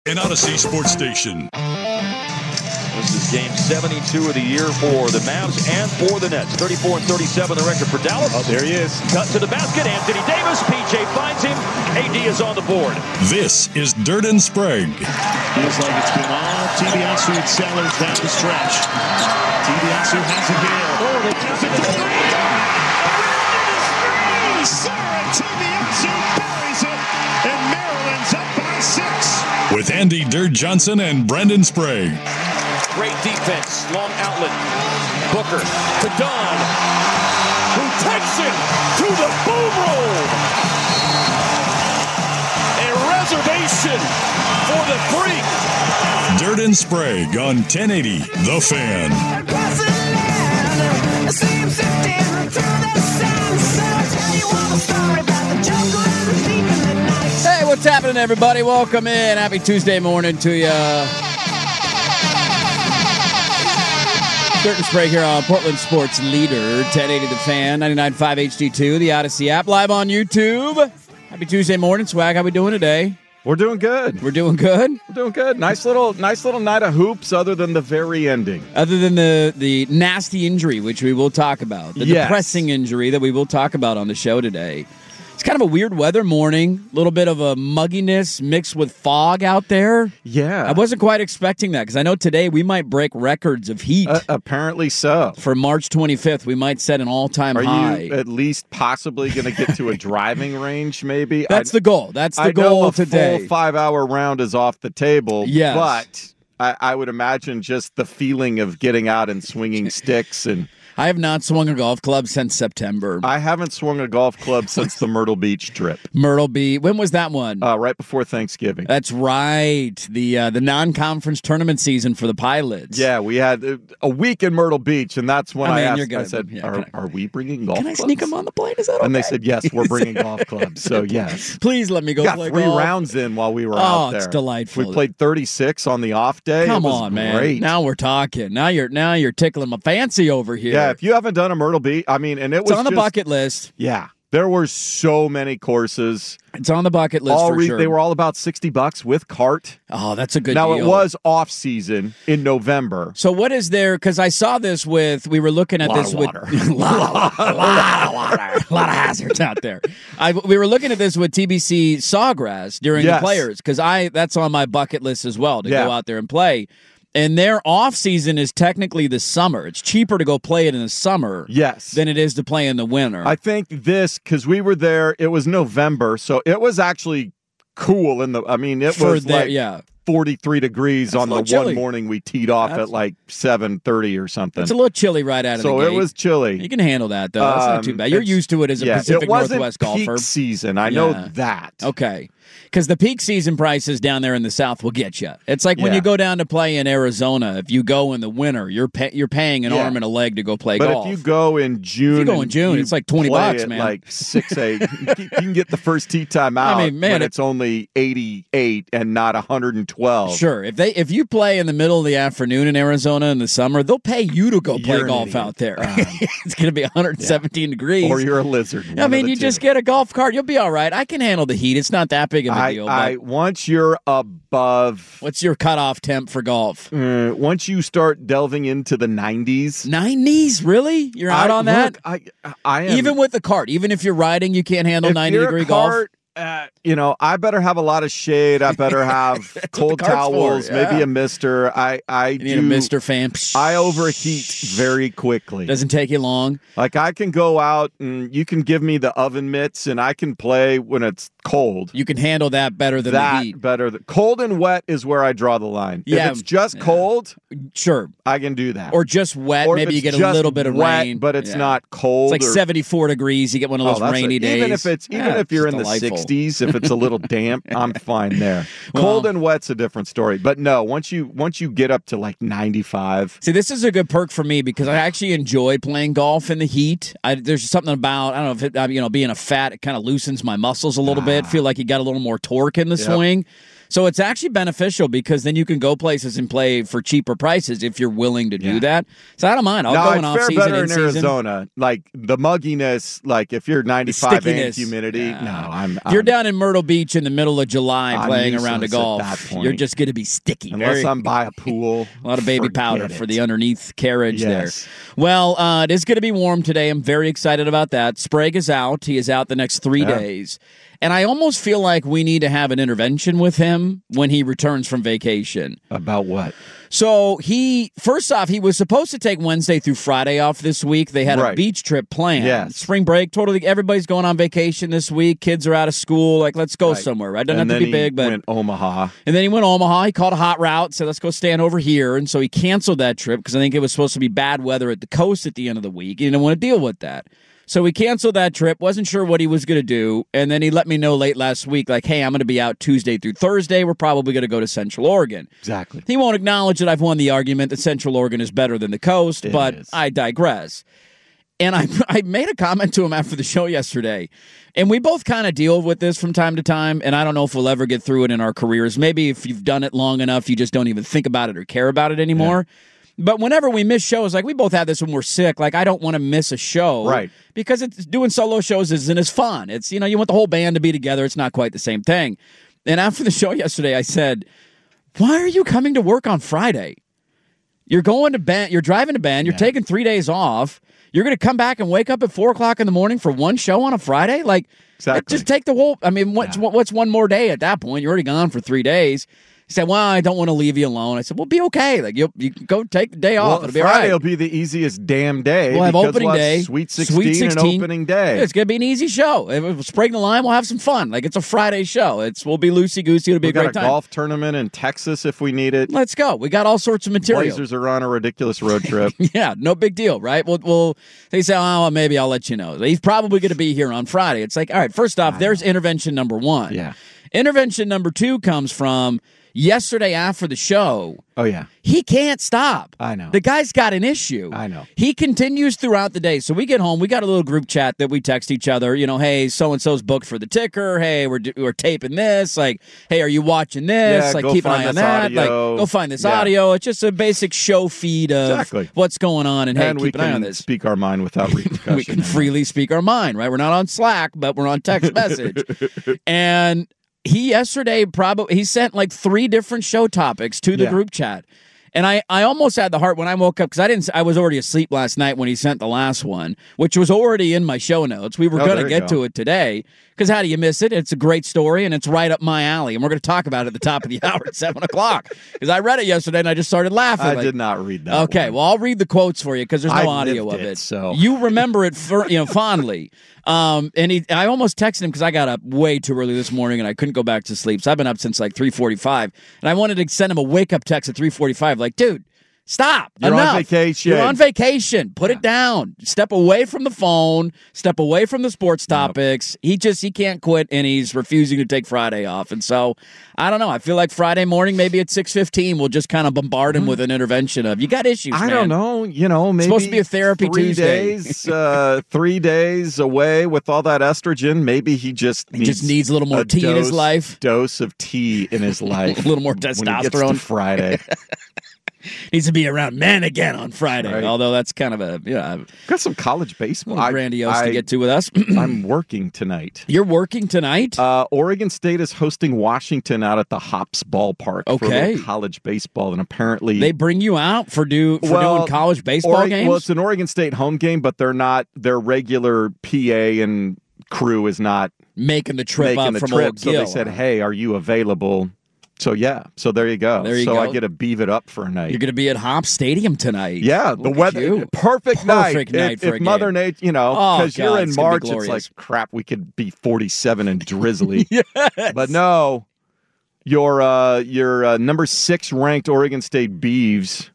An Odyssey Sports Station. This is game 72 of the year for the Mavs and for the Nets. 34-37 the record for Dallas. Oh, there he is. Cut to the basket. Anthony Davis. PJ finds him. AD is on the board. This is Dirt and Sprague. Feels like it's been all TBSU and Sellers down the stretch. TBSU has it here. Oh, they pass it to three. Sarah TBSU buries it, and Maryland's up by 6. With Andy Dirt Johnson and Brendan Sprague. Great defense. Long outlet. Booker to Don, who takes it to the boom room. A reservation for the Greek. Dirt and Sprague on 1080 The Fan. Hey, what's happening, everybody? Welcome in. Happy Tuesday morning to you. Dirt and Sprague here on Portland Sports Leader, 1080 The Fan, 99.5 HD2, the Odyssey app, live on YouTube. Happy Tuesday morning, Swag. How we doing today? We're doing good. We're doing good? We're doing good. Nice little night of hoops other than the very ending. Other than the nasty injury, which we will talk about. The depressing injury that we will talk about on the show today. It's kind of a weird weather morning, a little bit of a mugginess mixed with fog out there. Yeah. I wasn't quite expecting that because I know today we might break records of heat. Apparently so. For March 25th, we might set an all-time high. Are you at least possibly going to get to a driving range, maybe? That's the goal. That's the goal know today. A full 5-hour round is off the table, yes. But I would imagine just the feeling of getting out and swinging sticks and... I have not swung a golf club since September. I haven't swung a golf club since the Myrtle Beach trip. Myrtle Beach. When was that one? Right before Thanksgiving. That's right. The non-conference tournament season for the Pilots. Yeah, we had a week in Myrtle Beach, and that's when I said, yeah, are we bringing golf clubs? Can I sneak them on the plane? Is that okay? And they said, yes, we're bringing golf clubs. So, yes. Please let me go play golf. We got 3 rounds in while we were out there. Oh, it's delightful. We played 36 on the off day. Come on, man. Great. Now we're talking. Now you're tickling my fancy over here. Yeah, if you haven't done a Myrtle Beach, I mean, and it's on the bucket list. Yeah, there were so many courses. It's on the bucket list for sure. They were all about $60 with cart. Oh, that's a good deal. Now, it was off season in November. So what is there, because I saw this we were looking at this with a lot of hazards out there. We were looking at this with TBC Sawgrass during the Players, because that's on my bucket list as well, to go out there and play. And their off season is technically the summer. It's cheaper to go play it in the summer than it is to play in the winter. I think because we were there, it was November, so it was actually cool it was like 43 degrees on the chilly. One morning we teed off at like 7:30 or something. It's a little chilly right out of the gate. So it was chilly. You can handle that, though. It's not too bad. You're used to it as a Pacific Northwest golfer. It wasn't peak season. I know that. Okay. Because the peak season prices down there in the South will get you. It's like when you go down to play in Arizona. If you go in the winter, you're paying an arm and a leg to go play golf. But if you go in June, it's like $20, man. Like 6-8, you can get the first tee time out. I mean, man, when it's only 88 and not 112. Sure, if you play in the middle of the afternoon in Arizona in the summer, they'll pay you to go play golf out there. It's going to be 117 degrees, or you're a lizard. I mean, you just get a golf cart. You'll be all right. I can handle the heat. It's not that big of a deal. Once you're above... What's your cutoff temp for golf? Once you start delving into the 90s. 90s? Really? You're out on that? I am, even with the cart. Even if you're riding, you can't handle 90-degree golf? I better have a lot of shade. I better have cold towels, maybe a mister. I need a mister fan. I overheat very quickly. Doesn't take you long. Like I can go out and you can give me the oven mitts and I can play when it's cold. You can handle that better than the heat. Cold and wet is where I draw the line. Yeah, if it's just cold, sure, I can do that. Or just wet. Or maybe you get a little bit of rain, but it's not cold. It's like 74 degrees. You get one of those rainy days. Even if you're in the 60s, if it's a little damp, I'm fine there. Cold and wet's a different story. But no, once you get up to like 95. See, this is a good perk for me because I actually enjoy playing golf in the heat. There's something about, I don't know if being a fat, it kind of loosens my muscles a little bit. Feel like you got a little more torque in the swing. So it's actually beneficial because then you can go places and play for cheaper prices if you're willing to do that. So I don't mind. I'll go in off season. Better in Arizona. Like the mugginess, like if you're 95 and humidity. No, if you're down in Myrtle Beach in the middle of July playing around a golf, you're just going to be sticky. Unless I'm by a pool. A lot of baby powder for the underneath carriage there. Well, it is going to be warm today. I'm very excited about that. Sprague is out. He is out the next 3 days. And I almost feel like we need to have an intervention with him when he returns from vacation. About what? So first off, he was supposed to take Wednesday through Friday off this week. They had a beach trip planned. Yes. Spring break, totally. Everybody's going on vacation this week. Kids are out of school. Like, let's go somewhere. Right? Doesn't have to be big, but went Omaha. And then he went Omaha. He called a hot route, said, let's go stand over here. And so he canceled that trip because I think it was supposed to be bad weather at the coast at the end of the week. He didn't want to deal with that. So he canceled that trip, wasn't sure what he was going to do, and then he let me know late last week, like, hey, I'm going to be out Tuesday through Thursday. We're probably going to go to Central Oregon. Exactly. He won't acknowledge that I've won the argument that Central Oregon is better than the coast, but I digress. And I made a comment to him after the show yesterday, and we both kind of deal with this from time to time, and I don't know if we'll ever get through it in our careers. Maybe if you've done it long enough, you just don't even think about it or care about it anymore. Yeah. But whenever we miss shows, like we both have this when we're sick, like I don't want to miss a show. Right. Because doing solo shows isn't as fun. It's, you want the whole band to be together. It's not quite the same thing. And after the show yesterday, I said, why are you coming to work on Friday? You're going to band. You're driving to band. You're taking 3 days off. You're going to come back and wake up at 4 o'clock in the morning for one show on a Friday? Like, just take the whole, I mean, what's one more day at that point? You're already gone for 3 days. He said, well, I don't want to leave you alone. I said, well, be okay. Like you go take the day off. It'll be all right. Friday will be the easiest damn day. We'll have opening day. Sweet 16 and opening day. Yeah, it's going to be an easy show. If we'll spring the line, we'll have some fun. Like it's a Friday show. We'll be loosey-goosey. It'll be a great time. We got a golf tournament in Texas if we need it. Let's go. We got all sorts of material. Blazers are on a ridiculous road trip. Yeah, no big deal, right? They say, oh, well, maybe I'll let you know. He's probably going to be here on Friday. It's like, all right, first off, there's intervention number one. Yeah. Intervention number two comes from yesterday after the show. Oh, yeah. He can't stop. I know. The guy's got an issue. I know. He continues throughout the day. So we get home. We got a little group chat that we text each other. Hey, so-and-so's booked for the ticker. Hey, we're taping this. Like, hey, are you watching this? Yeah, like, keep an eye on that. Audio. Like, go find this audio. It's just a basic show feed of what's going on. And hey, keep an eye on this. Speak our mind without repercussion. We can freely speak our mind, right? We're not on Slack, but we're on text message. And he yesterday he sent like 3 different show topics to the group chat. And I almost had the heart when I woke up because I was already asleep last night when he sent the last one, which was already in my show notes. We were going to get to it today because how do you miss it? It's a great story and it's right up my alley. And we're going to talk about it at the top of the hour at 7 o'clock because I read it yesterday and I just started laughing. I did not read that. Okay, well, I'll read the quotes for you because there's no audio of it. So you remember it fondly. And I almost texted him because I got up way too early this morning and I couldn't go back to sleep. So I've been up since like 3:45, and I wanted to send him a wake up text at 3:45. Like, dude, stop! You're enough. on vacation. You're on vacation. Put it down. Step away from the phone. Step away from the sports topics. He can't quit, and he's refusing to take Friday off. And so I don't know. I feel like Friday morning, maybe at 6:15, we'll just kind of bombard him with an intervention of you got issues. I man. don't know. Maybe it's supposed to be a therapy 3 Tuesday. days, 3 days away with all that estrogen. Maybe he just needs a little more tea in his life. Dose of tea in his life. A little more testosterone. When he gets to Friday. Needs to be around men again on Friday. Right. Although that's kind of got some college baseball. Grandiose to get to with us. I'm working tonight. You're working tonight? Oregon State is hosting Washington out at the Hops Ballpark for college baseball, and apparently they bring you out for doing college baseball games. Well, it's an Oregon State home game, but they're not. Their regular PA and crew is not making the trip up from Old Gill. So they said, "Hey, are you available?" So, so there you go. I get to beef it up for a night. You're going to be at Hops Stadium tonight. Yeah, the weather, perfect night for if Mother Nature, because you're in March, it's like, crap, we could be 47 and drizzly. Yes. But no, your number 6 ranked Oregon State Beavs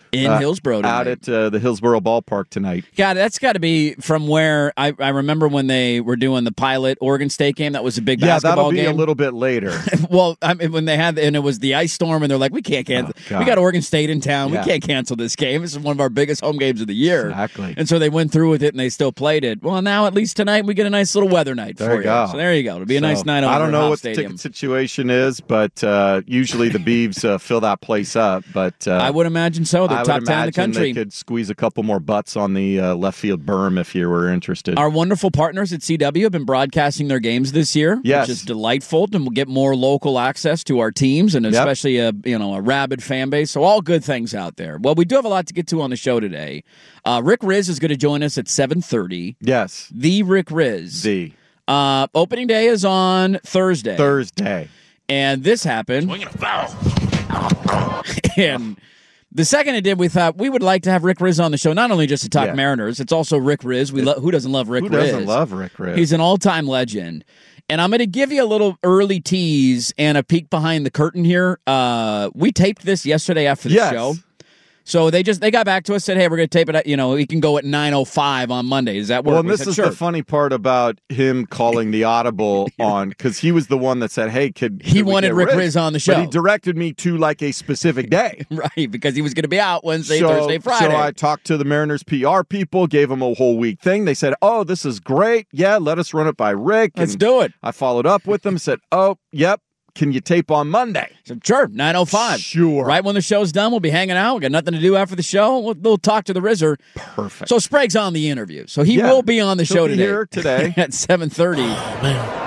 in Hillsboro tonight. Out at the Hillsboro ballpark tonight. God, that's got to be from where I remember when they were doing the Pilot Oregon State game. That was a big basketball game. Yeah, that'll be a little bit later. Well, I mean, when they had, and it was the ice storm, and they're like, we can't cancel. We got Oregon State in town. Yeah. We can't cancel this game. This is one of our biggest home games of the year. Exactly. And so they went through with it, and they still played it. Well, now at least tonight we get a nice little weather night for you. So there you go. It'll be a nice night over I don't know what Stadium. the ticket situation is, but usually the Beavs fill that place up. But I would imagine so. They're top 10 in the country. They could squeeze a couple more butts on the left field berm if you were interested. Our wonderful partners at CW have been broadcasting their games this year, which is delightful, and we'll get more local access to our teams, and especially a rabid fan base. So all good things out there. Well, we do have a lot to get to on the show today. Rick Riz is going to join us at 7:30. Yes, the Rick Riz. Opening day is on Thursday, and this happened. Swinging a foul. And the second it did, we thought we would like to have Rick Riz on the show, not only just to talk Mariners. It's also Rick Riz. Who doesn't love Rick Riz? Who doesn't love Rick Riz? He's an all-time legend. And I'm going to give you a little early tease and a peek behind the curtain here. We taped this yesterday after the show. So they got back to us, said, hey, we're going to tape it, we can go at 9:05 on Monday. Does that work? Well, and this is the funny part about him calling the audible on, because he was the one that said, hey, he wanted Rick Riz on the show. But he directed me to like a specific day. Right, because he was going to be out Wednesday, Thursday, Friday. So I talked to the Mariners PR people, gave them a whole week thing. They said, oh, this is great. Yeah, let us run it by Rick. Let's do it. I followed up with them, said, oh, yep. Can you tape on Monday? So, sure, 9:05. Sure. Right when the show's done, we'll be hanging out. We got nothing to do after the show. We'll talk to the Rizzer. Perfect. So Sprague's on the interview. So he will be on the show today. Here today at 7:30. Oh, man.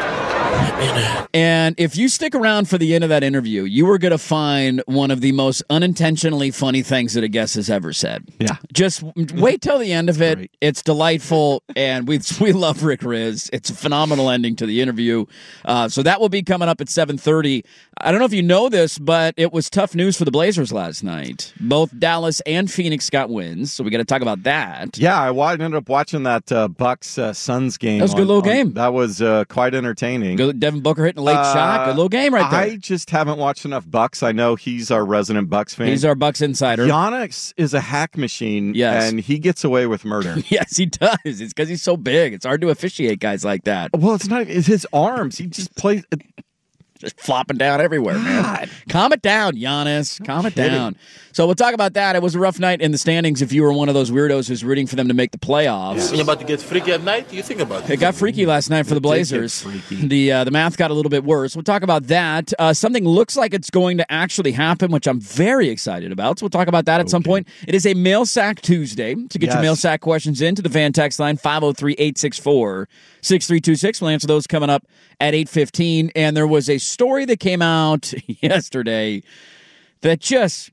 And if you stick around for the end of that interview, you are going to find one of the most unintentionally funny things that a guest has ever said. Yeah. Just wait till the end of it. Great. It's delightful, and we love Rick Riz. It's a phenomenal ending to the interview. So that will be coming up at 7:30. I don't know if you know this, but it was tough news for the Blazers last night. Both Dallas and Phoenix got wins, so we got to talk about that. Yeah, I ended up watching that Bucks-Suns game. That was a good little game. That was quite entertaining. Devin Booker hitting a late shot. Good little game right there. I just haven't watched enough Bucks. I know he's our resident Bucks fan. He's our Bucks insider. Giannis is a hack machine, and he gets away with murder. Yes, he does. It's because he's so big. It's hard to officiate guys like that. Well, it's his arms. He just plays... Just flopping down everywhere, man. Calm it down, Giannis. Calm it down. So we'll talk about that. It was a rough night in the standings if you were one of those weirdos who's rooting for them to make the playoffs. When you're about to get freaky at night, you think about it. It got freaky last night for the Blazers. The math got a little bit worse. We'll talk about that. Something looks like it's going to actually happen, which I'm very excited about. So we'll talk about that at some point. It is a Mail Sack Tuesday. To get your Mail Sack questions into the fan text line, 503-864-6326. We'll answer those coming up at 8:15. And there was a story that came out yesterday that just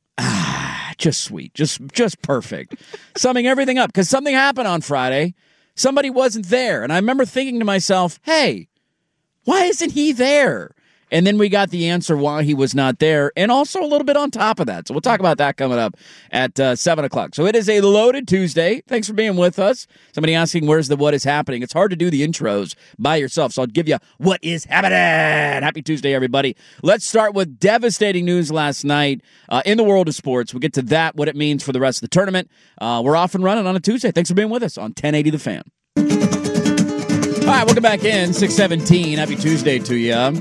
sweet, just perfect, summing everything up, because something happened on Friday. Somebody wasn't there, and I remember thinking to myself, hey, why isn't he there? And then we got the answer why he was not there, and also a little bit on top of that. So we'll talk about that coming up at 7 o'clock. So it is a loaded Tuesday. Thanks for being with us. Somebody asking, where's the what is happening? It's hard to do the intros by yourself, so I'll give you what is happening. Happy Tuesday, everybody. Let's start with devastating news last night in the world of sports. We'll get to that, what it means for the rest of the tournament. We're off and running on a Tuesday. Thanks for being with us on 1080 The Fan. All right, welcome back in, 6:17. Happy Tuesday to you.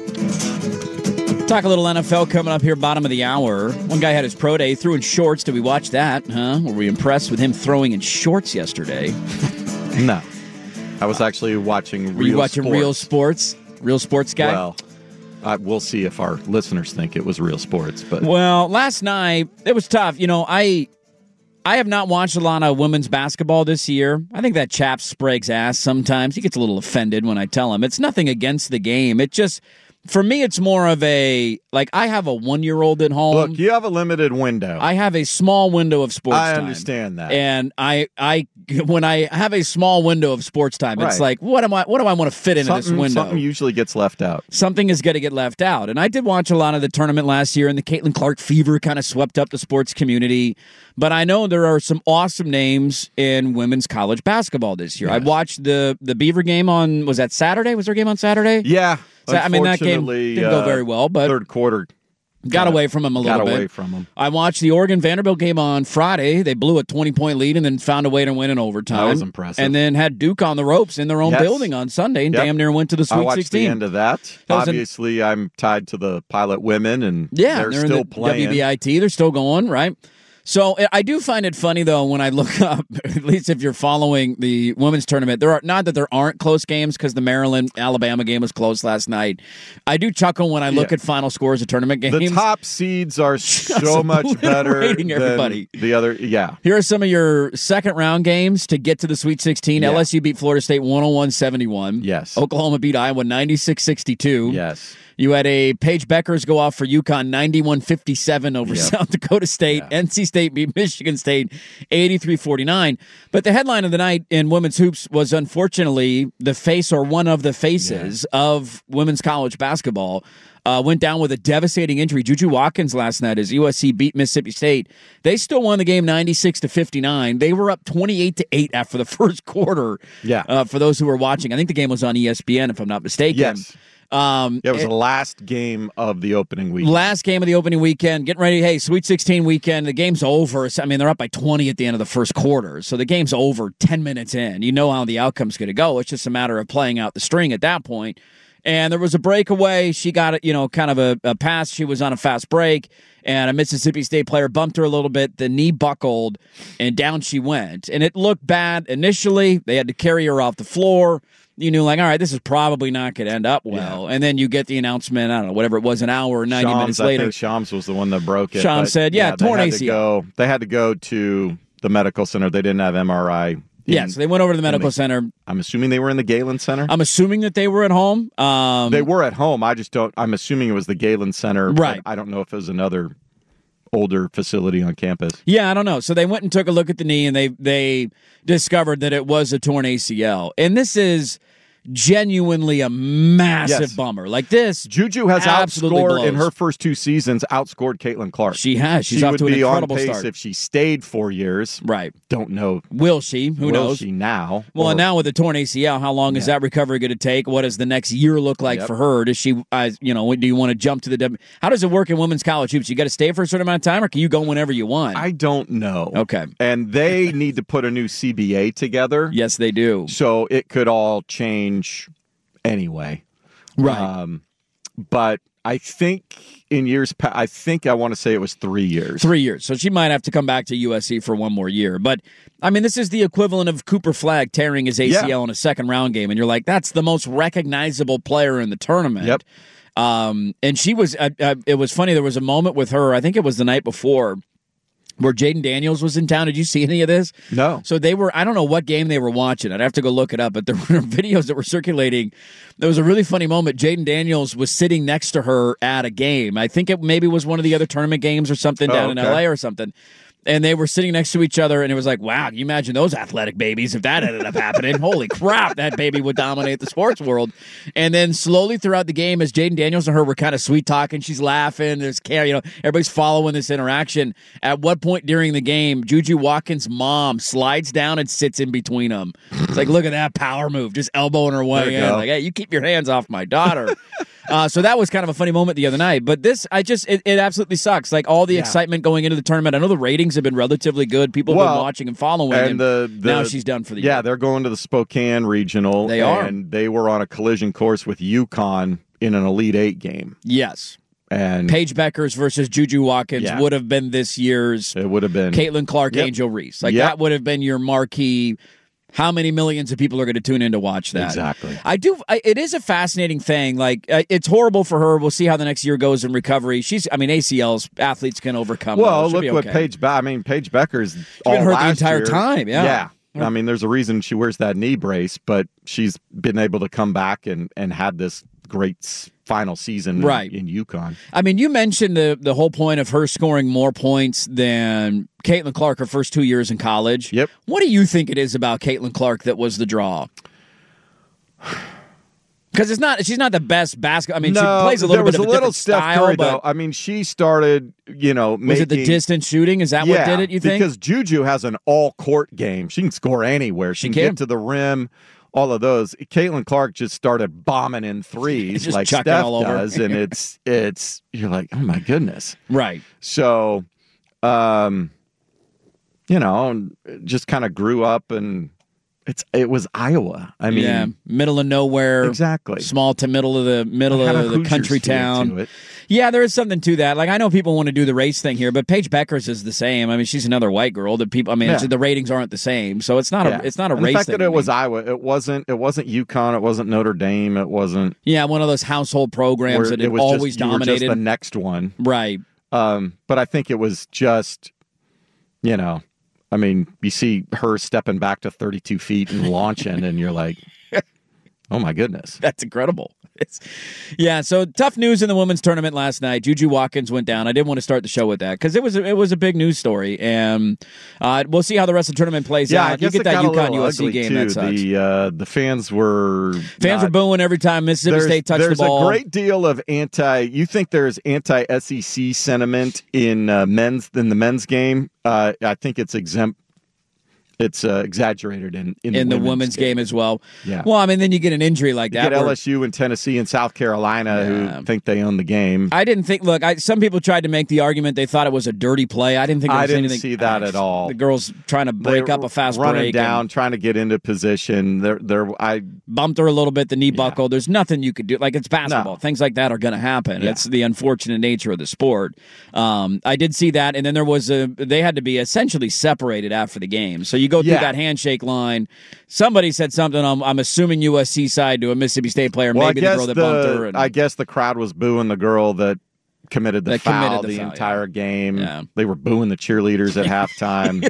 Talk a little NFL coming up here, bottom of the hour. One guy had his pro day, threw in shorts. Did we watch that? Huh? Were we impressed with him throwing in shorts yesterday? No. I was actually watching real sports. Were you watching real sports? Real sports guy? Well, we'll see if our listeners think it was real sports. But well, last night, it was tough. You know, I have not watched a lot of women's basketball this year. I think that chaps Sprague's ass sometimes. He gets a little offended when I tell him. It's nothing against the game. It just... For me, it's more of a, like, I have a 1-year-old at home. Look, you have a limited window. I have a small window of sports time. I understand that. And when I have a small window of sports time, it's like, what do I want to fit into this window? Something usually gets left out. Something is going to get left out. And I did watch a lot of the tournament last year, and the Caitlin Clark fever kind of swept up the sports community. But I know there are some awesome names in women's college basketball this year. Yes. I watched the Beaver game on, was that Saturday? Was there a game on Saturday? Yeah. So, I mean, that game didn't go very well, but third quarter Got away from him a little bit. Got away from him. I watched the Oregon-Vanderbilt game on Friday. They blew a 20-point lead and then found a way to win in overtime. That was impressive. And then had Duke on the ropes in their own building on Sunday and damn near went to the Sweet 16. I watched the end of that. Obviously, I'm tied to the Pilot women, and they're still in the playing. WBIT. They're still going, right? So I do find it funny, though, when I look up, at least if you're following the women's tournament, not that there aren't close games because the Maryland-Alabama game was close last night. I do chuckle when I look at final scores of tournament games. The top seeds are so much better than everybody. The other, Here are some of your second-round games to get to the Sweet 16. Yeah. LSU beat Florida State 101-71. Yes. Oklahoma beat Iowa 96-62. Yes. You had a Paige Beckers go off for UConn 91-57 over South Dakota State. Yeah. NC State beat Michigan State 83-49. But the headline of the night in women's hoops was unfortunately the face or one of the faces of women's college basketball. Went down with a devastating injury. Juju Watkins last night as USC beat Mississippi State. They still won the game 96-59. They were up 28-8 after the first quarter. Yeah. For those who were watching, I think the game was on ESPN, if I'm not mistaken. Yes. It was the last game of the opening weekend. Last game of the opening weekend. Getting ready. Hey, Sweet 16 weekend. The game's over. I mean, they're up by 20 at the end of the first quarter. So the game's over 10 minutes in. You know how the outcome's going to go. It's just a matter of playing out the string at that point. And there was a breakaway. She got it, kind of a pass. She was on a fast break. And a Mississippi State player bumped her a little bit. The knee buckled, and down she went. And it looked bad initially. They had to carry her off the floor. You knew, all right, this is probably not going to end up well. Yeah. And then you get the announcement, I don't know, whatever it was, an hour or 90 minutes later. I think Shams was the one that broke it. Shams said, torn ACL. They had to go to the medical center. They didn't have MRI. So they went over to the medical center. I'm assuming they were in the Galen Center. I'm assuming that they were at home. They were at home. I'm assuming it was the Galen Center. Right. I don't know if it was another older facility on campus. Yeah, I don't know. So they went and took a look at the knee, and they discovered that it was a torn ACL. And this is genuinely a massive bummer. Like this, Juju has outscored in her first two seasons, outscored Caitlin Clark. She has. She's off to an incredible start. start. If she stayed 4 years, right? Don't know. Will she? Who knows? Will she now? Well, and now with the torn ACL, how long is that recovery going to take? What does the next year look like for her? Does she, do you want to jump to the? How does it work in women's college hoops? You got to stay for a certain amount of time, or can you go whenever you want? I don't know. Okay. And they need to put a new CBA together. Yes, they do. So it could all change anyway. Right. But I think in years past, I want to say it was 3 years. 3 years. So she might have to come back to USC for one more year. But, I mean, this is the equivalent of Cooper Flagg tearing his ACL in a second-round game. And you're like, that's the most recognizable player in the tournament. Yep. And she was it was funny. There was a moment with her, I think it was the night before, where Jaden Daniels was in town. Did you see any of this? No. So they were, I don't know what game they were watching. I'd have to go look it up, but there were videos that were circulating. There was a really funny moment. Jaden Daniels was sitting next to her at a game. I think it maybe was one of the other tournament games or something down in LA or something. And they were sitting next to each other, and it was like, wow, can you imagine those athletic babies if that ended up happening? Holy crap, that baby would dominate the sports world. And then slowly throughout the game, as Jaden Daniels and her were kind of sweet-talking, she's laughing, there's care, everybody's following this interaction. At what point during the game, Juju Watkins' mom slides down and sits in between them. It's like, look at that power move, just elbowing her way in. Like, hey, you keep your hands off my daughter. So that was kind of a funny moment the other night. But this, it absolutely sucks. Like, all the excitement going into the tournament. I know the ratings have been relatively good. People have been watching and following. And now she's done for the year. Yeah, they're going to the Spokane Regional. They are. And they were on a collision course with UConn in an Elite Eight game. Yes. And Paige Beckers versus Juju Watkins would have been this year's. It would have been Caitlin Clark, Angel Reese. Like, that would have been your marquee. How many millions of people are going to tune in to watch that? Exactly. It is a fascinating thing. Like, it's horrible for her. We'll see how the next year goes in recovery. ACLs, athletes can overcome. Well, look what Paige Beckers been hurt the entire time. Yeah. I mean, there's a reason she wears that knee brace, but she's been able to come back and had this great final season in UConn. I mean, you mentioned the whole point of her scoring more points than Caitlin Clark her first 2 years in college. Yep. What do you think it is about Caitlin Clark that was the draw? Because she's not the best basketball. I mean, she plays a little bit of a different style. Curry, though. I mean, she started, was it the distance shooting? Is that what did it, you think? Because Juju has an all-court game. She can score anywhere. She can get to the rim. all of those. Caitlin Clark just started bombing in threes like Steph does, and it's you're like, oh my goodness, right? So, just kind of grew up, and it was Iowa. I mean, middle of nowhere, exactly, small to middle of the country town. Yeah, there is something to that. Like, I know people want to do the race thing here, but Paige Beckers is the same. I mean, she's another white girl. The ratings aren't the same, so it's not a race thing. The fact that it was Iowa, it wasn't UConn, it wasn't Notre Dame, it wasn't one of those household programs that it was always dominated. Just the next one, right? But I think it was just, I mean, you see her stepping back to 32 feet and launching, and you're like, oh my goodness, that's incredible. So tough news in the women's tournament last night. Juju Watkins went down. I didn't want to start the show with that because it was a big news story, and we'll see how the rest of the tournament plays out. I guess you get that UConn USC game. Too. That sucks. The fans were booing every time Mississippi State touched the ball. There's a great deal of you think there's anti-SEC sentiment in the men's game. I think it's exempt. It's exaggerated in the women's game as well. Yeah. Well, I mean, then you get an injury like that. You get LSU and Tennessee and South Carolina who think they own the game. I didn't think. Look, some people tried to make the argument they thought it was a dirty play. I didn't think. I didn't see that at all. The girls trying to break up a fast break, running down, trying to get into position. I bumped her a little bit. The knee buckle. There's nothing you could do. Like, it's basketball. No. Things like that are going to happen. Yeah. It's the unfortunate nature of the sport. I did see that, and then there was they had to be essentially separated after the game. So you go through that handshake line. Somebody said something, I'm assuming USC side, to a Mississippi State player, maybe the girl that bumped her. I guess the crowd was booing the girl that committed the foul the entire game. Yeah. They were booing the cheerleaders at halftime.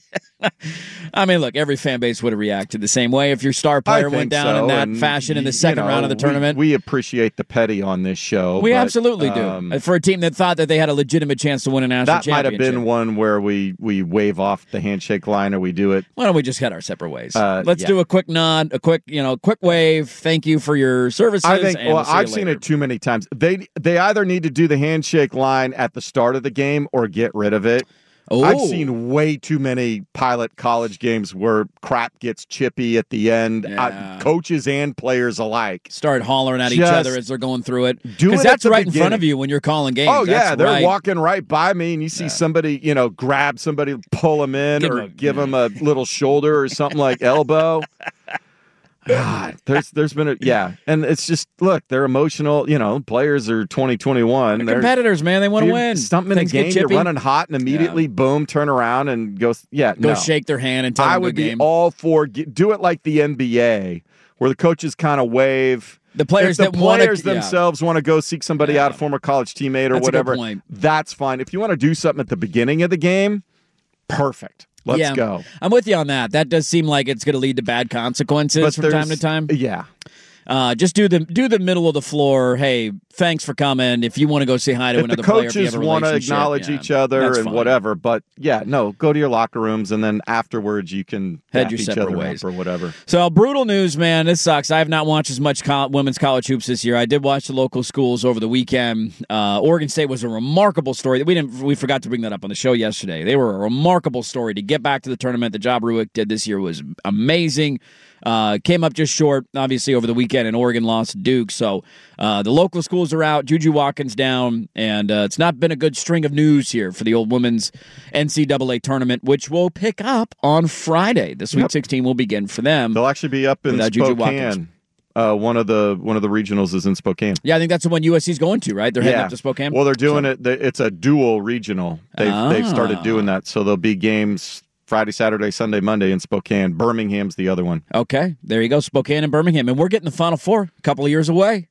I mean, look, every fan base would have reacted the same way if your star player went down in that fashion in the second round of the tournament. We appreciate the petty on this show. We absolutely do. For a team that thought that they had a legitimate chance to win a national championship. That might have been one where we wave off the handshake line, or we do it. Why don't we just head our separate ways? Let's do a quick nod, a quick wave. Thank you for your services. I think. I've seen it too many times. They either need to do the handshake line at the start of the game or get rid of it. Oh. I've seen way too many Pilot college games where crap gets chippy at the end. Coaches and players alike start hollering at each other as they're going through it. Because that's right in front of you when you're calling games. Oh, yeah. They're walking right by me, and you see somebody, grab somebody, pull them in, give them a little shoulder or something like elbow. God, there's been and it's just, look, they're emotional. Players are 2021. They're competitors, man. They want to win. Something in the game, you're running hot, and immediately, boom, turn around and go shake their hand and tell them I would be all for do it like the NBA, where the coaches kind of wave. The players themselves want to go seek somebody out, a former college teammate or whatever. That's fine. If you want to do something at the beginning of the game, perfect. Let's go. I'm with you on that. That does seem like it's going to lead to bad consequences from time to time. Yeah. Just do the middle of the floor. Hey, thanks for coming. If you want to go say hi to another player, if the coaches want to acknowledge each other and whatever, but go to your locker rooms, and then afterwards you can head your each separate other ways or whatever. So brutal news, man. This sucks. I have not watched as much women's college hoops this year. I did watch the local schools over the weekend. Oregon State was a remarkable story. We forgot to bring that up on the show yesterday. They were a remarkable story to get back to the tournament. The job Ruick did this year was amazing. Came up just short, obviously, over the weekend, and Oregon lost to Duke. So the local schools are out, Juju Watkins down, and it's not been a good string of news here for the old women's NCAA tournament, which will pick up on Friday. The Sweet 16 will begin for them. They'll actually be up in Spokane. One of the regionals is in Spokane. Yeah, I think that's the one USC's going to, right? They're heading up to Spokane. Well, they're doing it. It's a dual regional. They've started doing that, so there'll be games Friday, Saturday, Sunday, Monday in Spokane. Birmingham's the other one. Okay, there you go, Spokane and Birmingham. And we're getting the Final Four a couple of years away.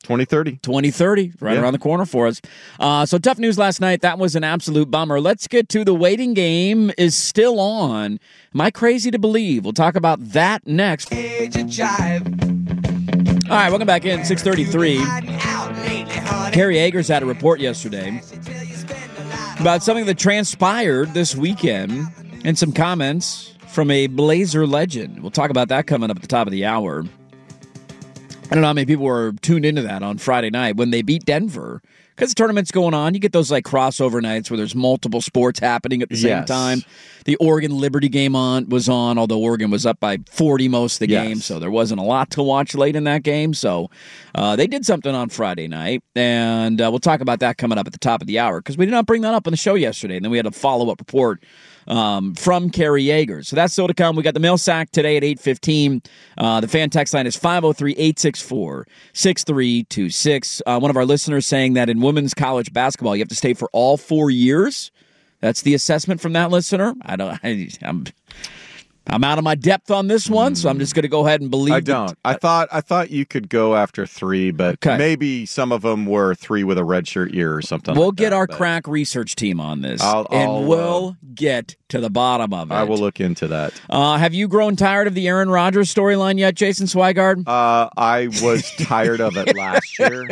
2030, right around the corner for us. So tough news last night. That was an absolute bummer. Let's get to the waiting game is still on. Am I crazy to believe? We'll talk about that next. All right, welcome back in, 6:33. Kerry Eggers had a report yesterday about something that transpired this weekend and some comments from a Blazer legend. We'll talk about that coming up at the top of the hour. I don't know how many people were tuned into that on Friday night when they beat Denver. because the tournament's going on. You get those like crossover nights where there's multiple sports happening at the same time. The Oregon Liberty game was on, although Oregon was up by 40 most of the game, so there wasn't a lot to watch late in that game. So they did something on Friday night, and we'll talk about that coming up at the top of the hour because we did not bring that up on the show yesterday, and then we had a follow-up report from Kerry Yeager. So that's still to come. We got the mail sack today at 8:15. The fan text line is 503-864-6326. One of our listeners saying that in women's college basketball, you have to stay for all 4 years. That's the assessment from that listener. I'm out of my depth on this one, so I'm just going to go ahead and believe. I don't. I thought you could go after 3, but maybe some of them were 3 with a redshirt year or something. We'll get our crack research team on this, and we'll get to the bottom of it. I will look into that. Have you grown tired of the Aaron Rodgers storyline yet, Jason Swigard? I was tired of it last year,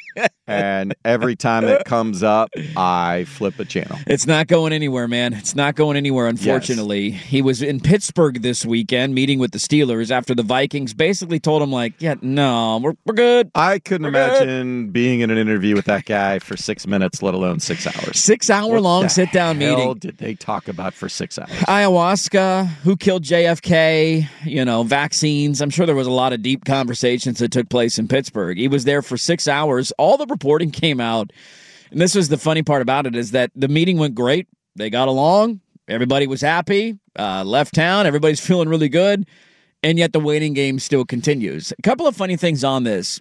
and every time it comes up, I flip a channel. It's not going anywhere, man. It's not going anywhere, unfortunately. Yes. He was in Pittsburgh this weekend meeting with the Steelers after the Vikings basically told him, like, yeah, no, we're good. I couldn't imagine being in an interview with that guy for 6 minutes, let alone 6 hours. 6-hour-long sit-down meeting. What did they talk about for 6 hours? Ayahuasca, who killed JFK, vaccines. I'm sure there was a lot of deep conversations that took place in Pittsburgh. He was there for 6 hours. All the reporting came out, and this was the funny part about it, is that the meeting went great. They got along. Everybody was happy, left town, everybody's feeling really good, and yet the waiting game still continues. A couple of funny things on this.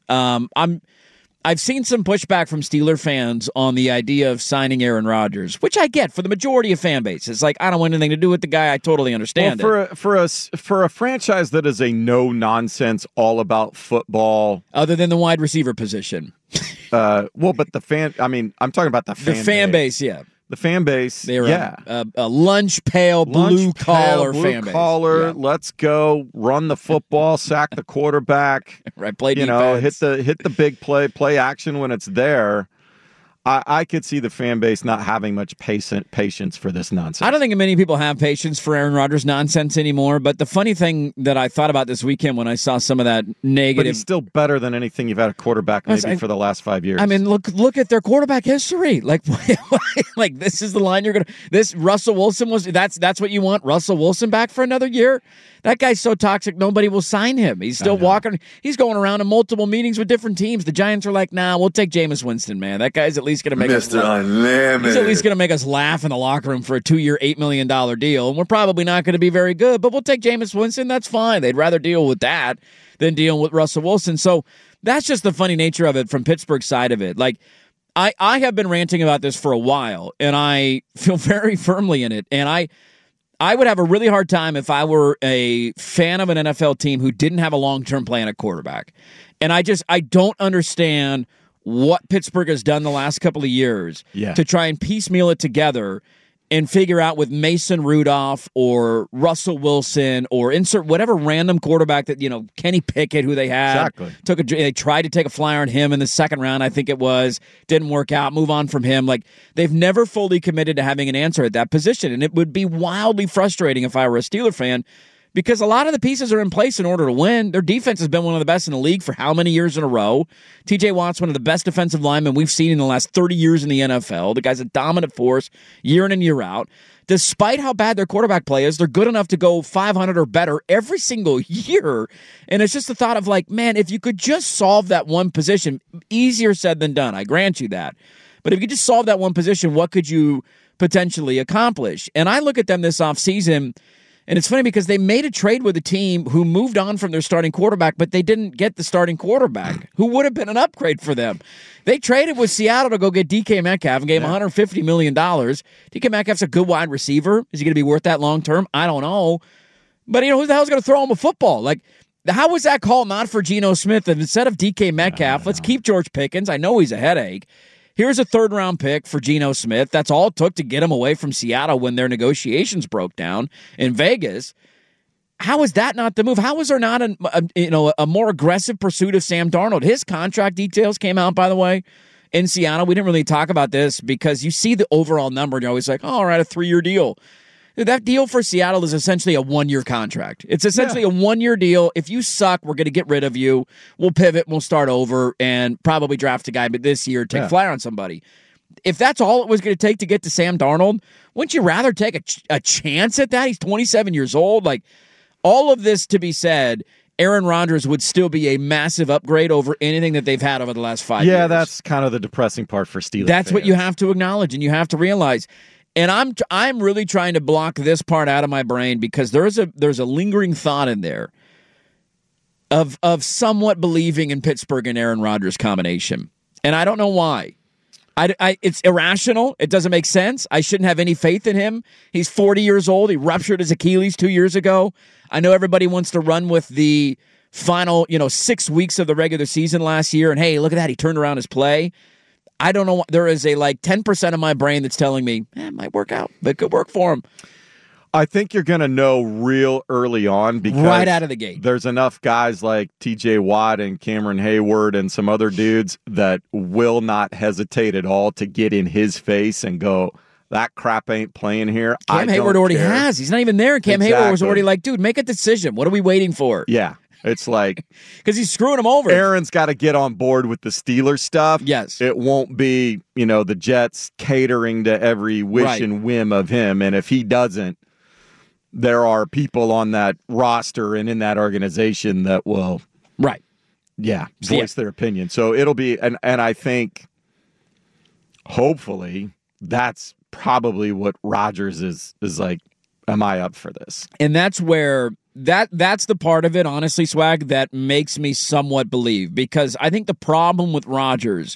I've seen some pushback from Steeler fans on the idea of signing Aaron Rodgers, which I get for the majority of fan base. It's like, I don't want anything to do with the guy. I totally understand it. For a franchise that is a no-nonsense, all-about-football... Other than the wide receiver position. But the fan... I mean, I'm talking about the fan base, yeah. The fan base, they're a lunch pail, blue collar fan base. Yeah. Let's go run the football, sack the quarterback. Right, play defense. Hit the big play action when it's there. I could see the fan base not having much patience for this nonsense. I don't think many people have patience for Aaron Rodgers nonsense anymore, but the funny thing that I thought about this weekend when I saw some of that negative... But he's still better than anything you've had a quarterback maybe for the last 5 years. I mean, look at their quarterback history. Like this is the line you're going to... This Russell Wilson was... That's what you want? Russell Wilson back for another year? That guy's so toxic, nobody will sign him. He's still walking. He's going around in multiple meetings with different teams. The Giants are like, nah, we'll take Jameis Winston, man. That guy's at least going to make us laugh. He's at least going to make us laugh in the locker room for a 2-year, $8 million deal. And we're probably not going to be very good, but we'll take Jameis Winston. That's fine. They'd rather deal with that than deal with Russell Wilson. So that's just the funny nature of it from Pittsburgh's side of it. Like, I have been ranting about this for a while, and I feel very firmly in it. And I would have a really hard time if I were a fan of an NFL team who didn't have a long-term plan at quarterback. And I don't understand what Pittsburgh has done the last couple of years to try and piecemeal it together and figure out with Mason Rudolph or Russell Wilson or insert whatever random quarterback that, Kenny Pickett, who they had. Exactly. They tried to take a flyer on him in the second round, I think it was. Didn't work out. Move on from him. Like, they've never fully committed to having an answer at that position. And it would be wildly frustrating if I were a Steeler fan, because a lot of the pieces are in place in order to win. Their defense has been one of the best in the league for how many years in a row? TJ Watt's one of the best defensive linemen we've seen in the last 30 years in the NFL. The guy's a dominant force year in and year out. Despite how bad their quarterback play is, they're good enough to go 500 or better every single year. And it's just the thought of like, man, if you could just solve that one position, easier said than done, I grant you that. But if you could just solve that one position, what could you potentially accomplish? And I look at them this offseason, and it's funny because they made a trade with a team who moved on from their starting quarterback, but they didn't get the starting quarterback, who would have been an upgrade for them. They traded with Seattle to go get DK Metcalf and gave him $150 million. DK Metcalf's a good wide receiver. Is he going to be worth that long term? I don't know. But who the hell's going to throw him a football? Like, how was that call not for Geno Smith? And instead of DK Metcalf, let's keep George Pickens. I know he's a headache. Here's a third-round pick for Geno Smith. That's all it took to get him away from Seattle when their negotiations broke down in Vegas. How is that not the move? How is there not a more aggressive pursuit of Sam Darnold? His contract details came out, by the way, in Seattle. We didn't really talk about this because you see the overall number and you're always like, oh, all right, a 3-year deal. That deal for Seattle is essentially a one-year contract. It's essentially a one-year deal. If you suck, we're going to get rid of you. We'll pivot, we'll start over, and probably draft a guy but this year, take a flyer on somebody. If that's all it was going to take to get to Sam Darnold, wouldn't you rather take a chance at that? He's 27 years old. Like, all of this to be said, Aaron Rodgers would still be a massive upgrade over anything that they've had over the last 5 years. Yeah, that's kind of the depressing part for Steelers That's fans. what you have to acknowledge, and you have to realize. And I'm really trying to block this part out of my brain because there's a lingering thought in there of somewhat believing in Pittsburgh and Aaron Rodgers combination. And I don't know why. It's irrational. It doesn't make sense. I shouldn't have any faith in him. He's 40 years old. He ruptured his Achilles 2 years ago. I know everybody wants to run with the final, 6 weeks of the regular season last year. And hey, look at that. He turned around his play. I don't know. There is 10% of my brain that's telling me, it might work out, but it could work for him. I think you're going to know real early on because right out of the gate. There's enough guys like TJ Watt and Cameron Hayward and some other dudes that will not hesitate at all to get in his face and go, that crap ain't playing here. Cam Hayward already has. He's not even there. Cam Hayward was already like, dude, make a decision. What are we waiting for? Yeah. It's like because he's screwing him over. Aaron's got to get on board with the Steelers stuff. Yes. It won't be, the Jets catering to every wish and whim of him. And if he doesn't, there are people on that roster and in that organization that will voice their opinion. So it'll be and I think hopefully that's probably what Rodgers is like, am I up for this? And that's where that's the part of it, honestly, Swag, that makes me somewhat believe. Because I think the problem with Rodgers,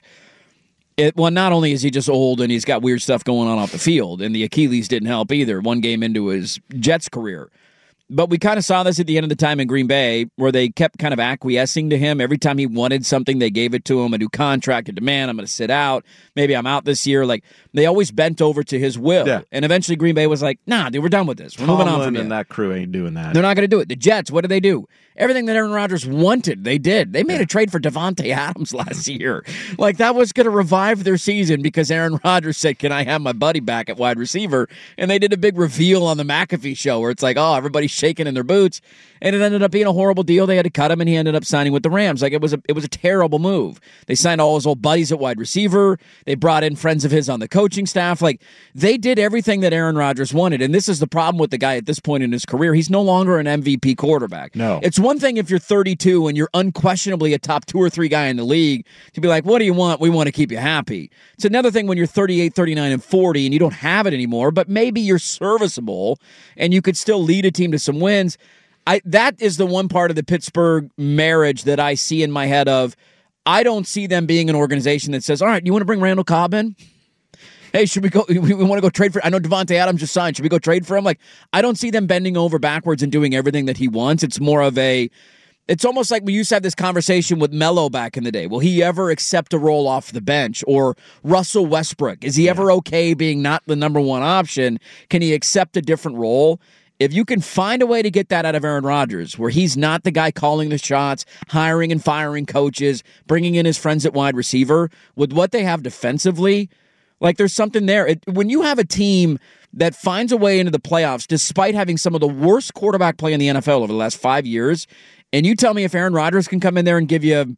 not only is he just old and he's got weird stuff going on off the field, and the Achilles didn't help either, one game into his Jets career. But we kind of saw this at the end of the time in Green Bay, where they kept kind of acquiescing to him. Every time he wanted something, they gave it to him, a new contract, a demand, I'm going to sit out. Maybe I'm out this year. Like, they always bent over to his will. Yeah. And eventually Green Bay was like, nah, dude, we're done with this. We're moving on from and that crew ain't doing that. They're not going to do it. The Jets, what did they do? Everything that Aaron Rodgers wanted, they did. They made a trade for Devontae Adams last year. Like, that was going to revive their season because Aaron Rodgers said, can I have my buddy back at wide receiver? And they did a big reveal on the McAfee show where it's like, oh, everybody's shaking in their boots. And it ended up being a horrible deal. They had to cut him, and he ended up signing with the Rams. Like, it was a terrible move. They signed all his old buddies at wide receiver. They brought in friends of his on the coaching staff. Like, they did everything that Aaron Rodgers wanted. And this is the problem with the guy at this point in his career. He's no longer an MVP quarterback. No. It's one thing if you're 32 and you're unquestionably a top 2 or 3 guy in the league to be like, what do you want? We want to keep you happy. It's another thing when you're 38, 39, and 40 and you don't have it anymore, but maybe you're serviceable and you could still lead a team to some wins. That is the one part of the Pittsburgh marriage that I see in my head of, I don't see them being an organization that says, all right, you want to bring Randall Cobb in? Hey, should we go? We want to go trade for. I know Devontae Adams just signed. Should we go trade for him? Like, I don't see them bending over backwards and doing everything that he wants. It's more of it's almost like we used to have this conversation with Melo back in the day. Will he ever accept a role off the bench? Or Russell Westbrook, is he ever okay being not the number one option? Can he accept a different role? If you can find a way to get that out of Aaron Rodgers, where he's not the guy calling the shots, hiring and firing coaches, bringing in his friends at wide receiver, with what they have defensively, like there's something there. When you have a team that finds a way into the playoffs, despite having some of the worst quarterback play in the NFL over the last 5 years, and you tell me if Aaron Rodgers can come in there and give you,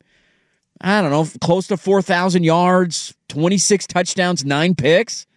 I don't know, close to 4,000 yards, 26 touchdowns, 9 picks,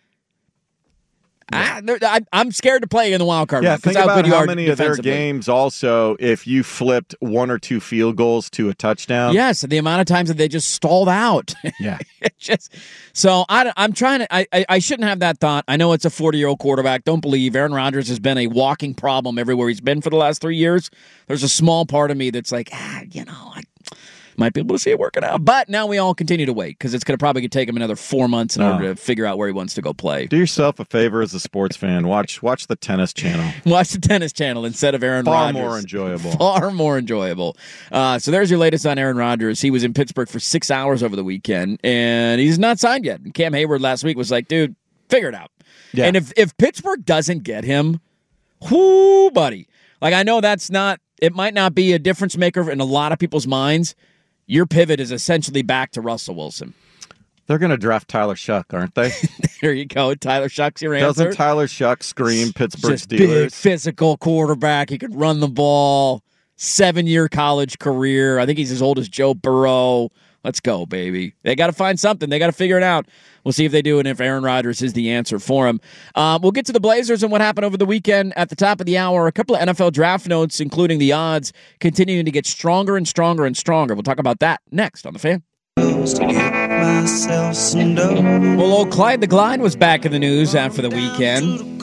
I'm scared to play in the wild card. Yeah, think about how many of their games also, if you flipped 1 or 2 field goals to a touchdown. Yes, the amount of times that they just stalled out. Yeah. So I'm trying to, I shouldn't have that thought. I know it's a 40-year-old quarterback. Don't believe Aaron Rodgers has been a walking problem everywhere he's been for the last 3 years. There's a small part of me that's like, I might be able to see it working out. But now we all continue to wait because it's going to probably take him another 4 months in order to figure out where he wants to go play. Do yourself a favor as a sports fan. Watch the tennis channel. Watch the tennis channel instead of Aaron Rodgers. Far more enjoyable. Far more enjoyable. So there's your latest on Aaron Rodgers. He was in Pittsburgh for 6 hours over the weekend, and he's not signed yet. And Cam Hayward last week was like, dude, figure it out. Yeah. And if Pittsburgh doesn't get him, whoo, buddy. Like, I know it might not be a difference maker in a lot of people's minds. Your pivot is essentially back to Russell Wilson. They're going to draft Tyler Shuck, aren't they? There you go. Tyler Shuck's your answer. Doesn't Tyler Shuck scream Pittsburgh Just Steelers? Big physical quarterback. He could run the ball. 7-year college career. I think he's as old as Joe Burrow. Let's go, baby. They got to find something. They got to figure it out. We'll see if they do and if Aaron Rodgers is the answer for him. We'll get to the Blazers and what happened over the weekend at the top of the hour. A couple of NFL draft notes, including the odds, continuing to get stronger and stronger and stronger. We'll talk about that next on The Fan. Well, old Clyde the Glide was back in the news after the weekend.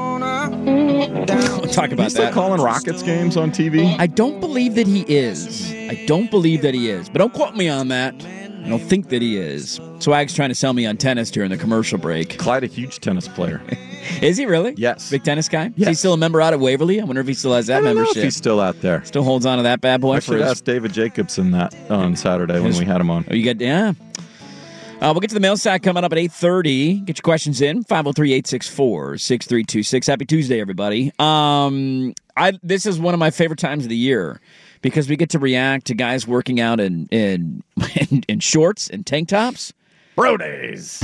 We'll talk about still that. Calling Rockets games on TV? I don't believe that he is. But don't quote me on that. I don't think that he is. Swag's trying to sell me on tennis during the commercial break. Clyde, a huge tennis player. Is he really? Yes. Big tennis guy? Yes. Is he still a member out at Waverly? I wonder if he still has that membership. Know if he's still out there. Still holds on to that bad boy. I should ask David Jacobson that on Saturday when we had him on. Oh, we'll get to the mail sack coming up at 8:30. Get your questions in. 503-864-6326. Happy Tuesday, everybody. This is one of my favorite times of the year because we get to react to guys working out in shorts and tank tops. Pro days.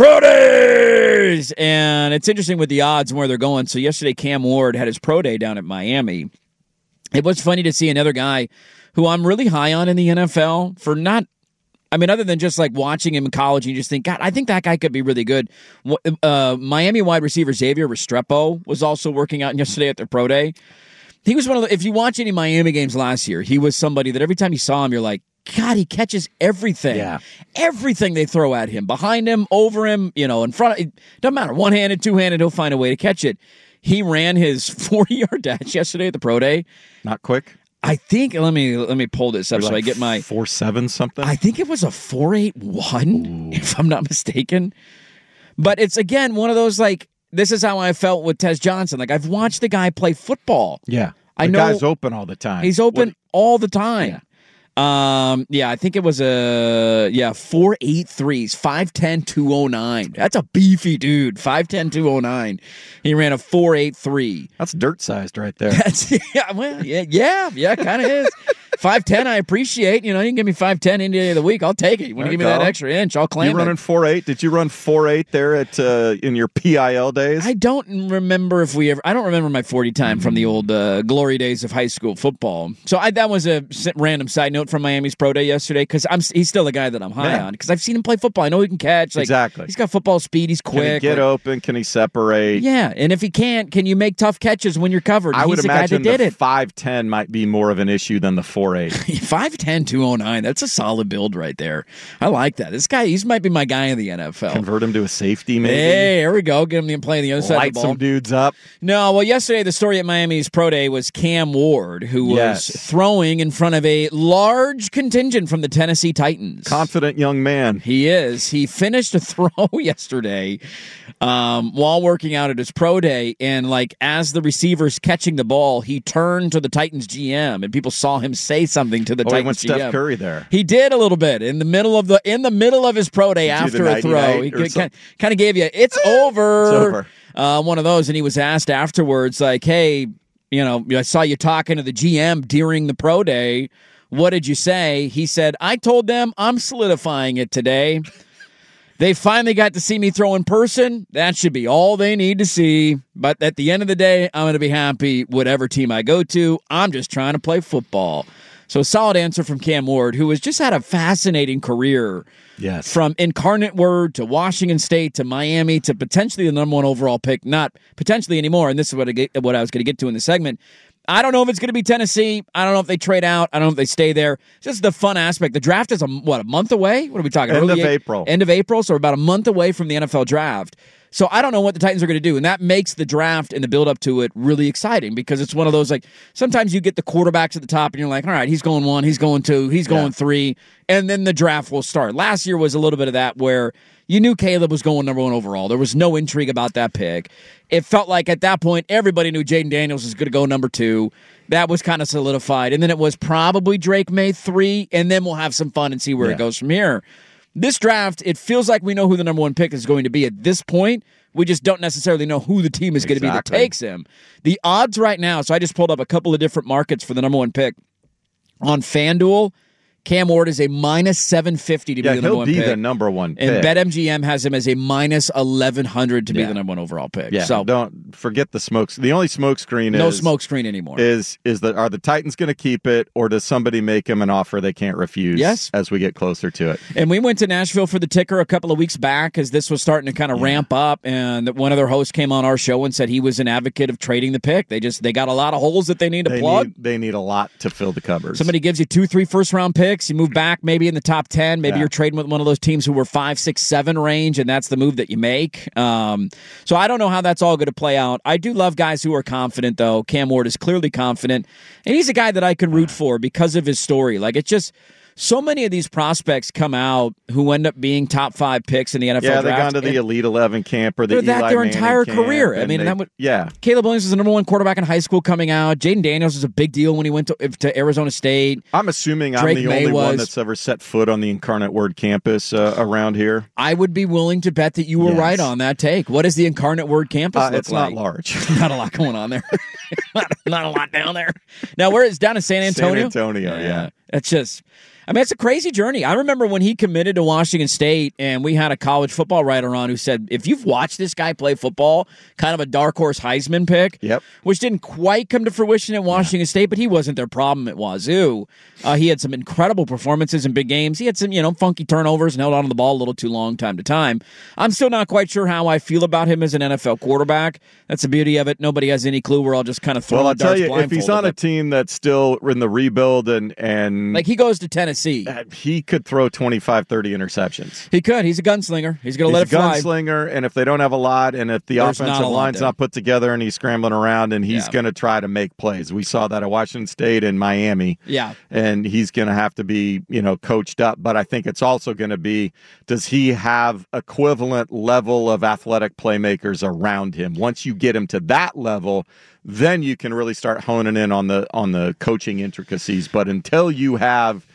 And it's interesting with the odds and where they're going. So yesterday, Cam Ward had his pro day down at Miami. It was funny to see another guy who I'm really high on in the NFL for not, I mean, other than just like watching him in college, you just think, God, I think that guy could be really good. Miami wide receiver Xavier Restrepo was also working out yesterday at their pro day. He was one of the, if you watch any Miami games last year, he was somebody that every time you saw him, you're like, God, he catches everything. Yeah. Everything they throw at him, behind him, over him, in front. It doesn't matter. One-handed, two-handed, he'll find a way to catch it. He ran his 40-yard dash yesterday at the pro day. Not quick. I think, let me pull this up so I get my 4.7 something. I think it was a 4.81, if I'm not mistaken. But it's again one of those like this is how I felt with Tez Johnson. Like I've watched the guy play football. Yeah, I know guy's open all the time. He's open all the time. Yeah. I think it was 4.83s, 5'10", 209. That's a beefy dude. 5'10", 209. He ran a 4.83. That's dirt sized right there. Yeah, kind of is. 5'10", I appreciate. You can give me 5'10" any day of the week. I'll take it. When you give me that extra inch, I'll claim it. You running 4.8? Did you run 4.8 there at in your PIL days? I don't remember if we ever. I don't remember my 40 time from the old glory days of high school football. So that was a random side note from Miami's pro day yesterday because he's still a guy that I'm high on because I've seen him play football. I know he can catch. Exactly. He's got football speed. He's quick. Can he get open? Can he separate? Yeah, and if he can't, can you make tough catches when you're covered? I would imagine the 5'10" might be more of an issue than the 4.8. 5'10", 209. That's a solid build right there. I like that. This guy, he might be my guy in the NFL. Convert him to a safety, maybe. Hey, here we go. Get him to play on the other side of the ball. Light some dudes up. No, well, yesterday the story at Miami's pro day was Cam Ward, who was throwing in front of a large contingent from the Tennessee Titans. Confident young man. He is. He finished a throw yesterday while working out at his pro day, and as the receiver's catching the ball, he turned to the Titans GM, and people saw him say something to the Titans he went GM. Steph Curry there. He did a little bit in the middle of his pro day after a throw. He kind of gave you it's over. One of those, and he was asked afterwards, hey, I saw you talking to the GM during the pro day. What did you say? He said, I told them I'm solidifying it today. They finally got to see me throw in person. That should be all they need to see. But at the end of the day, I'm going to be happy whatever team I go to. I'm just trying to play football. So solid answer from Cam Ward, who has just had a fascinating career. Yes. From Incarnate Word to Washington State to Miami to potentially the number one overall pick. Not potentially anymore, and this is what I was going to get to in the segment. I don't know if it's going to be Tennessee. I don't know if they trade out. I don't know if they stay there. Just the fun aspect. The draft is a month away? What are we talking? End of April. End of April, so we're about a month away from the NFL draft. So I don't know what the Titans are going to do, and that makes the draft and the build-up to it really exciting because it's one of those, sometimes you get the quarterbacks at the top, and you're like, all right, he's going 1, he's going 2, he's going 3, and then the draft will start. Last year was a little bit of that where you knew Caleb was going number 1 overall. There was no intrigue about that pick. It felt like at that point, everybody knew Jaden Daniels was going to go number 2. That was kind of solidified. And then it was probably Drake May 3, and then we'll have some fun and see where it goes from here. This draft, it feels like we know who the number 1 pick is going to be at this point. We just don't necessarily know who the team is going to be that takes him. The odds right now, so I just pulled up a couple of different markets for the number 1 pick. On FanDuel, Cam Ward is a minus 750 to be the number one pick. He'll be the number one pick. And BetMGM has him as a minus 1,100 to be the number one overall pick. Yeah, so don't forget the smokes. The only smoke screen is no smoke screen anymore. Are the Titans going to keep it, or does somebody make him an offer they can't refuse? Yes. As we get closer to it. And we went to Nashville for the ticker a couple of weeks back as this was starting to kind of ramp up, and one of their hosts came on our show and said he was an advocate of trading the pick. They got a lot of holes that they need to plug. They need a lot to fill the cupboards. Somebody gives you 2-3 first-round picks, you move back maybe in the top 10, maybe you're trading with one of those teams who were 5, 6, 7 range, and that's the move that you make. So I don't know how that's all going to play out. I do love guys who are confident, though. Cam Ward is clearly confident, and he's a guy that I can root for because of his story. Like, it's just so many of these prospects come out who end up being top 5 picks in the NFL draft. Yeah, they've gone to the Elite 11 camp or the Eli their entire Manning camp, career. I mean, Caleb Williams was the number 1 quarterback in high school coming out. Jaden Daniels was a big deal when he went to Arizona State. I'm assuming I'm the only one that's ever set foot on the Incarnate Word campus around here. I would be willing to bet that you were right on that take. What does the Incarnate Word campus look like? It's not large. Not a lot going on there. not a lot down there. Now, where is down in San Antonio? San Antonio, yeah. It's just... I mean, it's a crazy journey. I remember when he committed to Washington State, and we had a college football writer on who said, if you've watched this guy play football, kind of a dark horse Heisman pick, which didn't quite come to fruition at Washington State, but he wasn't their problem at Wazoo. He had some incredible performances in big games. He had some, funky turnovers and held onto the ball a little too long time to time. I'm still not quite sure how I feel about him as an NFL quarterback. That's the beauty of it. Nobody has any clue. We're all just kind of throwing darts blindfolded. Well, I'll tell you, if he's on a team that's still in the rebuild and like he goes to Tennessee, he could throw 25, 30 interceptions. He could. He's a gunslinger. He's going to let it fly. He's a gunslinger, and if they don't have a lot, and if the offensive line's not put together, and he's scrambling around, and he's going to try to make plays. We saw that at Washington State and Miami. Yeah. And he's going to have to be, coached up. But I think it's also going to be, does he have equivalent level of athletic playmakers around him? Once you get him to that level, then you can really start honing in on the coaching intricacies. But until you have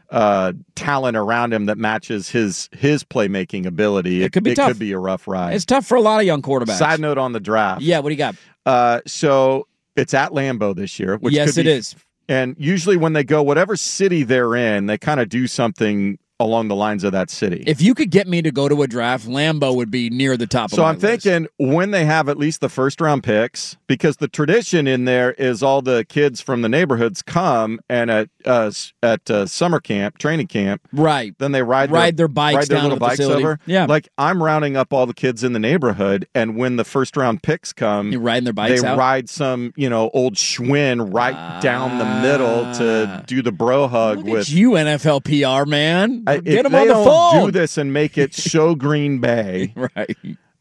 talent around him that matches his playmaking ability, it could be tough. Could be a rough ride. It's tough for a lot of young quarterbacks. Side note on the draft. Yeah, what do you got? So it's at Lambeau this year. Which it is. And usually when they go, whatever city they're in, they kind of do something along the lines of that city. If you could get me to go to a draft, Lambeau would be near the top of my list. So I'm thinking when they have at least the first-round picks, because the tradition in there is all the kids from the neighborhoods come and at summer camp, training camp, right? Then they ride their bikes down little to the bikes facility. over. Yeah, like I'm rounding up all the kids in the neighborhood, and when the first-round picks come, you're riding their bikes they out? Ride some old Schwinn right down the middle to do the bro hug Look with at you, NFL PR man. Get them on the phone. Do this and make it so Green Bay, right?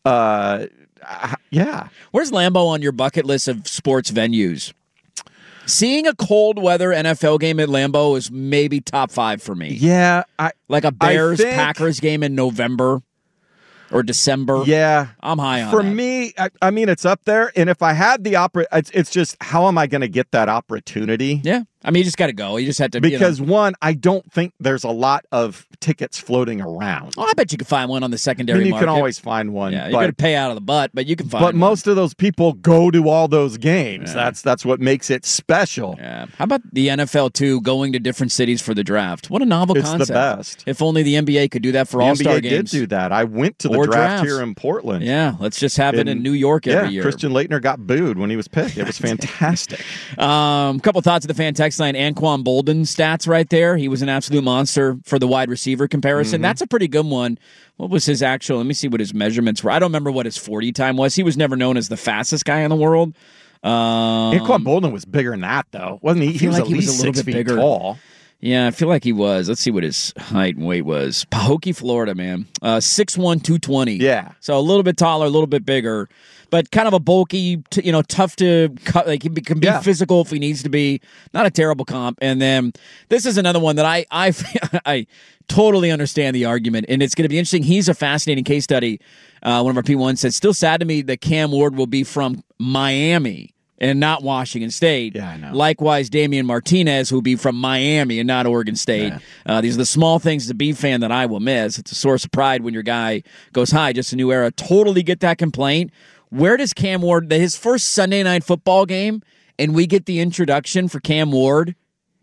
Yeah. Where's Lambeau on your bucket list of sports venues? Seeing a cold weather NFL game at Lambeau is maybe top 5 for me. Yeah, like a Bears-Packers game in November or December. Yeah, I'm high on for that. me. I mean, it's up there, and if I had the it's just how am I going to get that opportunity? Yeah. I mean, you just got to go. You just have to. Because one, I don't think there's a lot of tickets floating around. Oh, I bet you could find one on the secondary market. You can always find one. Yeah, you're going to pay out of the butt, but you can find one. But most of those people go to all those games. Yeah. That's what makes it special. Yeah. How about the NFL, too, going to different cities for the draft? What a novel concept. It's the best. If only the NBA could do that for All-Star games. The NBA did do that. I went to the draft here in Portland. Yeah, let's just have it in New York every year. Christian Laettner got booed when he was picked. It was fantastic. Couple thoughts of the fan text line. Anquan Bolden stats right there. He was an absolute monster for the wide receiver comparison. Mm-hmm. That's a pretty good one. What was his actual? Let me see what his measurements were. I don't remember what his 40 time was. He was never known as the fastest guy in the world. Anquan Bolden was bigger than that, though, wasn't he? He was at least 6 feet bigger. Tall. Yeah, I feel like he was. Let's see what his height and weight was. Pahokee, Florida, man. 6'1", 220. Yeah. So a little bit taller, a little bit bigger, but kind of a bulky, tough to cut. Like, he can be physical if he needs to be. Not a terrible comp. And then this is another one that I totally understand the argument, and it's going to be interesting. He's a fascinating case study. One of our P1 said, still sad to me that Cam Ward will be from Miami and not Washington State. Yeah, I know. Likewise, Damian Martinez, who will be from Miami and not Oregon State. Yeah. These are the small things as a Beef fan that I will miss. It's a source of pride when your guy goes, hi, just a new era. Totally get that complaint. Where does Cam Ward, his first Sunday Night Football game, and we get the introduction for Cam Ward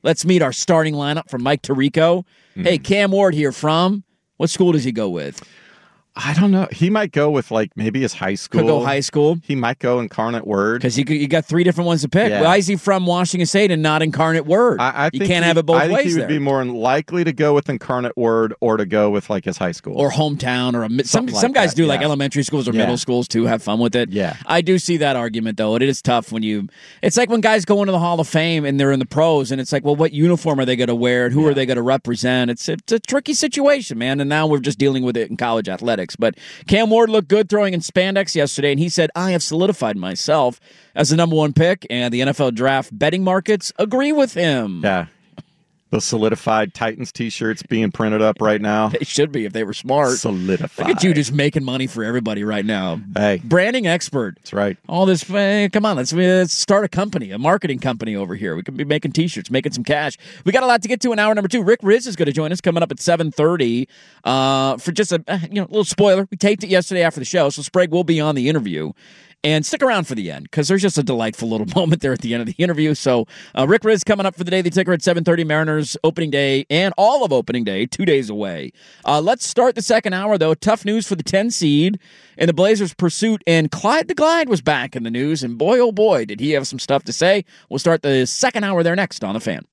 Let's meet our starting lineup from Mike Tirico. Hey, Cam Ward here from, what school does he go with? I don't know. He might go with maybe his high school. Could go high school. He might go Incarnate Word. Because you got 3 different ones to pick. Yeah. Why is he from Washington State and not Incarnate Word? You can't have it both ways there. I think he would be more likely to go with Incarnate Word or to go with his high school. Or hometown. Or some guys do elementary schools or middle schools too, have fun with it. Yeah. I do see that argument though. It is tough when it's like when guys go into the Hall of Fame and they're in the pros and it's like, well, what uniform are they going to wear and who are they going to represent? It's a tricky situation, man. And now we're just dealing with it in college athletics. But Cam Ward looked good throwing in spandex yesterday, and he said, I have solidified myself as the number 1 pick, and the NFL draft betting markets agree with him. Yeah. The solidified Titans t-shirts being printed up right now. They should be if they were smart. Solidified. Look at you just making money for everybody right now. Hey. Branding expert. That's right. All this, come on, let's start a company, a marketing company over here. We could be making t-shirts, making some cash. We got a lot to get to in hour number 2. Rick Riz is going to join us coming up at 7:30 for just a little spoiler. We taped it yesterday after the show, so Sprague will be on the interview. And stick around for the end, because there's just a delightful little moment there at the end of the interview. So Rick Riz coming up for the Daily Ticker at 7:30. Mariners opening day and all of opening day, 2 days away. Let's start the second hour, though. Tough news for the 10 seed in the Blazers' pursuit. And Clyde the Glide was back in the news. And boy, oh boy, did he have some stuff to say. We'll start the second hour there next on The Fan.